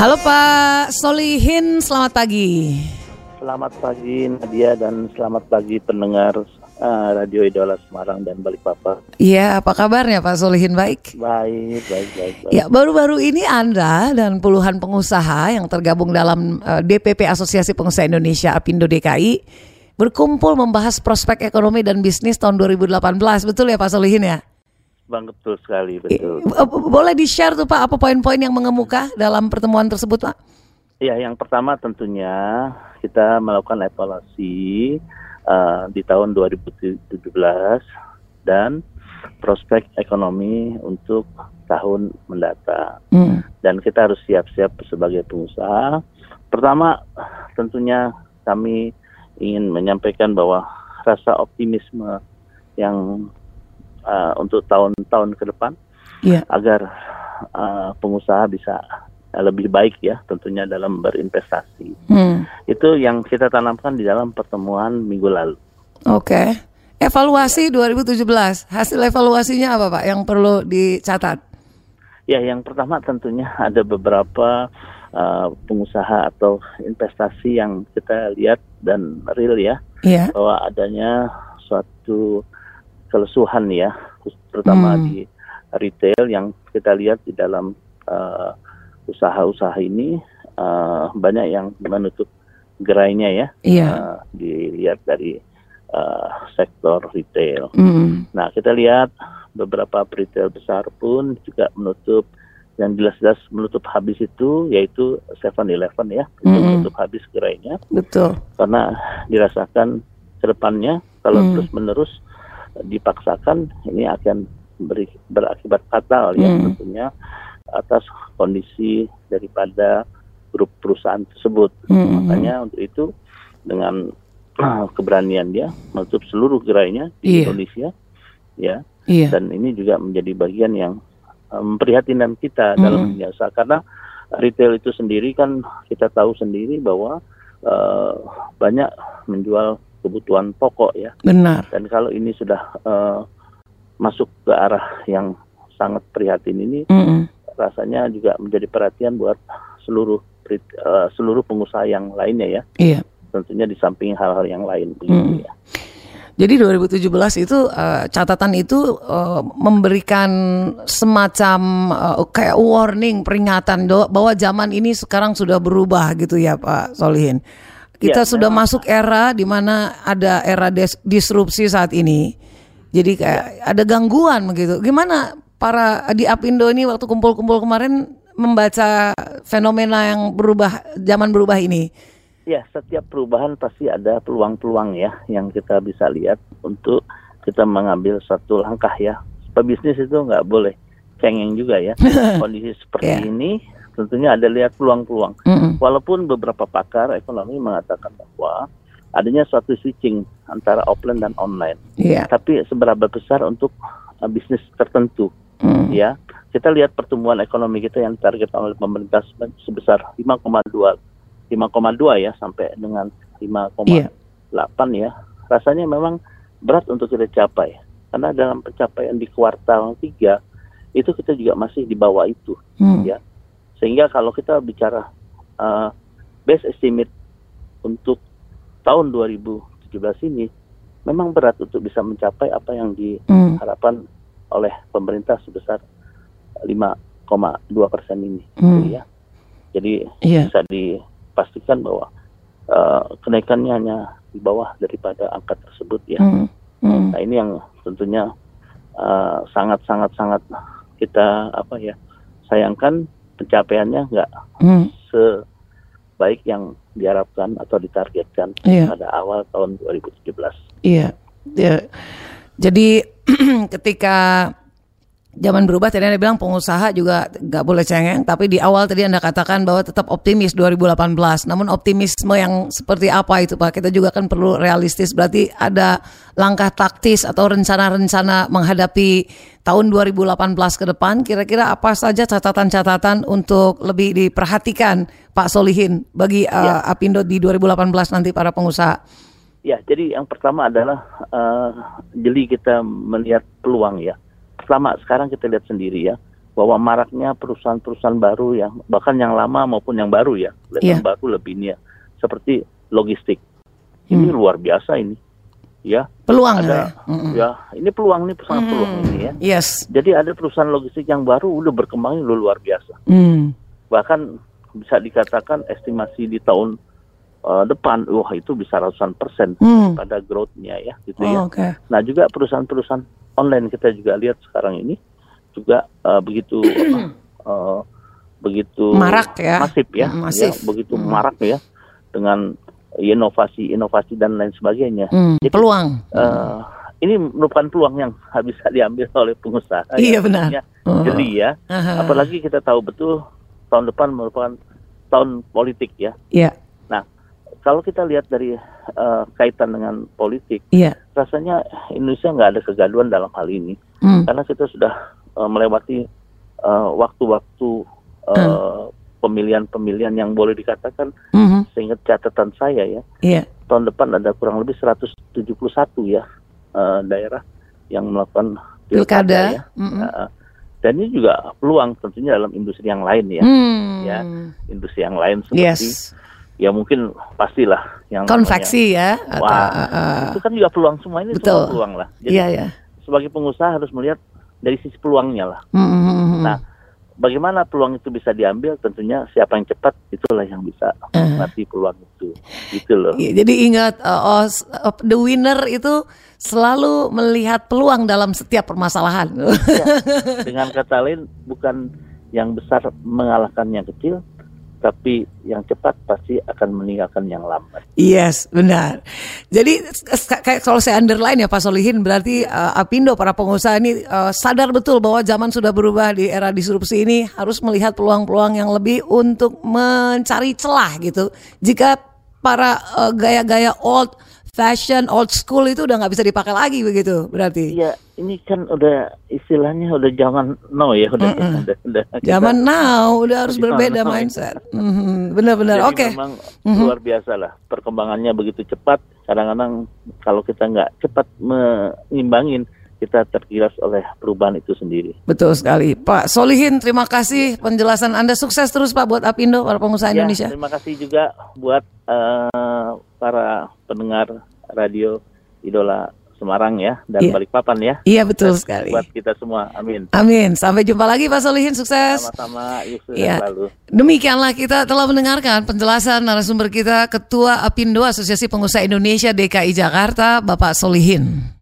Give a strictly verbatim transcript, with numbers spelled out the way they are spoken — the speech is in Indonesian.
Halo Pak Solihin, selamat pagi. Selamat pagi Nadia dan selamat pagi pendengar uh, Radio Idola Semarang dan Balikpapan. Iya, apa kabarnya Pak Solihin? Baik? Baik, baik, baik, baik. Ya, baru-baru ini Anda dan puluhan pengusaha yang tergabung dalam uh, D P P Asosiasi Pengusaha Indonesia Apindo D K I berkumpul membahas prospek ekonomi dan bisnis tahun dua ribu delapan belas. Betul ya Pak Solihin ya? Bang, betul sekali, betul. Boleh di-share tuh Pak, apa poin-poin yang mengemuka dalam pertemuan tersebut Pak? Ya, yang pertama tentunya kita melakukan evaluasi uh, di tahun dua ribu tujuh belas dan prospek ekonomi untuk tahun mendatang. Hmm. Dan kita harus siap-siap sebagai pengusaha. Pertama, tentunya kami ingin menyampaikan bahwa rasa optimisme yang Uh, untuk tahun-tahun ke depan, yeah. agar uh, pengusaha bisa uh, lebih baik ya tentunya dalam berinvestasi. Hmm. Itu yang kita tanamkan di dalam pertemuan minggu lalu. Oke, okay. Evaluasi dua ribu tujuh belas, hasil evaluasinya apa Pak yang perlu dicatat? Ya, yang pertama tentunya ada beberapa uh, pengusaha atau investasi yang kita lihat dan real ya, yeah. bahwa adanya suatu kelesuhan ya, terutama hmm. di retail yang kita lihat di dalam uh, usaha-usaha ini uh, banyak yang menutup gerainya ya, yeah. uh, dilihat dari uh, sektor retail. Hmm. Nah, kita lihat beberapa retail besar pun juga menutup, yang jelas-jelas menutup habis itu yaitu seven eleven ya, itu hmm. menutup habis gerainya. Betul. Karena dirasakan ke depannya kalau hmm. terus-menerus dipaksakan ini akan beri, berakibat fatal ya hmm. tentunya atas kondisi daripada grup perusahaan tersebut. Hmm. Makanya untuk itu dengan uh, keberanian dia menutup seluruh gerainya di yeah. Indonesia ya. Yeah. Dan ini juga menjadi bagian yang um, memprihatinkan kita hmm. dalam dunia usaha, karena retail itu sendiri kan kita tahu sendiri bahwa uh, banyak menjual kebutuhan pokok ya. Benar. Dan kalau ini sudah uh, masuk ke arah yang sangat prihatin ini, mm-hmm. rasanya juga menjadi perhatian buat seluruh uh, seluruh pengusaha yang lainnya ya. Iya. Tentunya di samping hal-hal yang lain begitu mm-hmm. ya. Jadi dua ribu tujuh belas itu uh, catatan itu uh, memberikan semacam uh, kayak warning, peringatan do, bahwa zaman ini sekarang sudah berubah gitu ya Pak Solihin. Kita ya, sudah memang masuk era di mana ada era des- disrupsi saat ini. Jadi kayak ya. ada gangguan begitu. Gimana para di Apindo ini waktu kumpul-kumpul kemarin membaca fenomena yang berubah, zaman berubah ini? Ya, setiap perubahan pasti ada peluang-peluang ya yang kita bisa lihat untuk kita mengambil satu langkah ya. Pebisnis itu nggak boleh cengeng juga ya. Kondisi seperti yeah. ini tentunya ada lihat peluang-peluang. Mm-hmm. Walaupun beberapa pakar ekonomi mengatakan bahwa adanya suatu switching antara offline dan online. Yeah. Tapi seberapa besar untuk uh, bisnis tertentu. Mm. Ya. Kita lihat pertumbuhan ekonomi kita yang ditargetkan oleh pemerintah sebesar lima koma dua ya sampai dengan lima koma delapan yeah. ya. Rasanya memang berat untuk kita capai. Karena dalam pencapaian di kuartal tiga itu kita juga masih di bawah itu. Mm. Ya. Sehingga kalau kita bicara uh, best estimate untuk tahun dua ribu tujuh belas ini memang berat untuk bisa mencapai apa yang diharapkan mm. oleh pemerintah sebesar lima koma dua persen ini. Mm. Gitu ya. Jadi yeah. bisa dipastikan bahwa uh, kenaikannya hanya di bawah daripada angka tersebut ya. Mm. Mm. Nah, ini yang tentunya uh, sangat-sangat-sangat kita apa ya sayangkan. Pencapaiannya nggak hmm. sebaik yang diharapkan atau ditargetkan yeah. pada awal tahun dua ribu tujuh belas. Iya. Yeah. Jadi ketika zaman berubah, tadi Anda bilang pengusaha juga nggak boleh cengeng, tapi di awal tadi Anda katakan bahwa tetap optimis dua ribu delapan belas. Namun optimisme yang seperti apa itu Pak? Kita juga kan perlu realistis, berarti ada langkah taktis atau rencana-rencana menghadapi tahun dua ribu delapan belas ke depan. Kira-kira apa saja catatan-catatan untuk lebih diperhatikan Pak Solihin bagi uh, ya. Apindo di dua ribu delapan belas nanti para pengusaha? Ya, jadi yang pertama adalah uh, jeli kita melihat peluang ya. Pertama, sekarang kita lihat sendiri ya, bahwa maraknya perusahaan-perusahaan baru yang bahkan yang lama maupun yang baru ya, yeah. yang baru lebih ini ya, seperti logistik. Ini hmm. luar biasa ini, ya. Peluang ada, ya. ya. Ini peluang ini sangat hmm. peluang ini ya. Yes. Jadi ada perusahaan logistik yang baru udah berkembang luar biasa. Hmm. Bahkan bisa dikatakan estimasi di tahun uh, depan, wah itu bisa ratusan persen hmm. pada growth-nya ya, gitu oh, ya. Okay. Nah juga perusahaan-perusahaan online kita juga lihat sekarang ini juga uh, begitu uh, begitu marak ya, masif ya, masif. ya begitu hmm. marak ya dengan inovasi-inovasi dan lain sebagainya. Hmm, Jadi, peluang. Uh, ini merupakan peluang yang bisa diambil oleh pengusaha. Iya benar. Uh, Jadi ya, uh-huh. apalagi kita tahu betul tahun depan merupakan tahun politik ya. Iya. Nah, kalau kita lihat dari uh, kaitan dengan politik, iya. rasanya Indonesia nggak ada kegaduhan dalam hal ini, hmm. karena kita sudah uh, melewati uh, waktu-waktu uh, hmm. pemilihan-pemilihan yang boleh dikatakan, mm-hmm. sehingga catatan saya ya, yeah. tahun depan ada kurang lebih seratus tujuh puluh satu ya uh, daerah yang melakukan pilkada ya. Mm-hmm. Uh, dan ini juga peluang tentunya dalam industri yang lain ya, mm. ya industri yang lain seperti yes. ya mungkin pastilah yang konveksi ya. Atau, wah, uh, itu kan juga peluang, semua ini betul. semua peluang lah. Jadi yeah, yeah. sebagai pengusaha harus melihat dari sisi peluangnya lah. Mm-hmm. Nah, bagaimana peluang itu bisa diambil? Tentunya siapa yang cepat itulah yang bisa menikmati uh. peluang itu, gitu loh. Jadi ingat, uh, oh, the winner itu selalu melihat peluang dalam setiap permasalahan. Ya, dengan kata lain, bukan yang besar mengalahkan yang kecil, tapi yang cepat pasti akan meninggalkan yang lambat. Yes, benar. Jadi kayak kalau saya underline ya Pak Solihin, berarti uh, Apindo, para pengusaha ini uh, sadar betul bahwa zaman sudah berubah di era disrupsi ini, harus melihat peluang-peluang yang lebih untuk mencari celah gitu. Jika para uh, gaya-gaya old fashion, old school itu udah nggak bisa dipakai lagi begitu berarti. Iya, ini kan udah istilahnya udah zaman now ya, udah, mm-hmm. udah, udah zaman now, udah harus berbeda now, mindset. Mm-hmm. Benar-benar, oke. Okay. Memang mm-hmm. luar biasa lah, perkembangannya begitu cepat. Kadang-kadang kalau kita nggak cepat mengimbangin, kita tergilas oleh perubahan itu sendiri. Betul sekali, Pak Solihin. Terima kasih penjelasan Anda. Sukses terus Pak buat Apindo, para pengusaha ya, Indonesia. Terima kasih juga buat uh, para pendengar radio Idola Semarang ya, dan iya. Balikpapan ya. Iya betul dan sekali. Buat kita semua, amin. Amin. Sampai jumpa lagi Pak Solihin, sukses. Sama-sama, Yesus ya. selalu. Demikianlah kita telah mendengarkan penjelasan narasumber kita, Ketua Apindo Asosiasi Pengusaha Indonesia D K I Jakarta, Bapak Solihin.